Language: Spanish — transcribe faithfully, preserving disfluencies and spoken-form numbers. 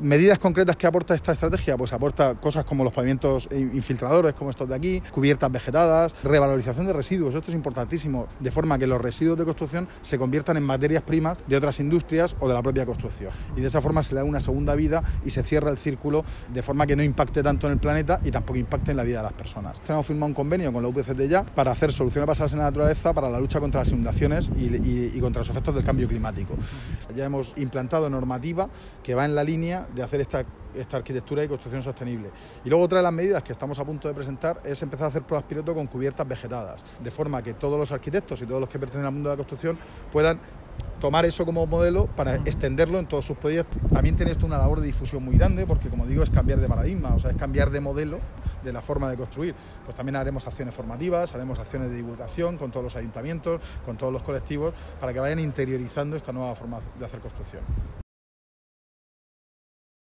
Medidas concretas que aporta esta estrategia, pues aporta cosas como los pavimentos infiltradores, como estos de aquí, cubiertas vegetadas, revalorización de residuos, esto es importantísimo, de forma que los residuos de construcción se conviertan en materias primas de otras industrias o de la propia construcción. Y de esa forma se le da una segunda vida y se cierra el círculo de forma que no impacte tanto en el planeta y tampoco impacte en la vida de las personas. Hemos firmado un convenio con la U P C T ya para hacer soluciones basadas en la naturaleza para la lucha contra las inundaciones y, y, y contra los efectos del cambio climático. Ya hemos implantado normativa que va en la línea de hacer esta, esta arquitectura y construcción sostenible. Y luego otra de las medidas que estamos a punto de presentar es empezar a hacer pruebas piloto con cubiertas vegetadas, de forma que todos los arquitectos y todos los que pertenecen al mundo de la construcción puedan tomar eso como modelo para extenderlo en todos sus proyectos. También tiene esto una labor de difusión muy grande, porque como digo, es cambiar de paradigma, o sea, es cambiar de modelo de la forma de construir. Pues también haremos acciones formativas, haremos acciones de divulgación con todos los ayuntamientos, con todos los colectivos, para que vayan interiorizando esta nueva forma de hacer construcción.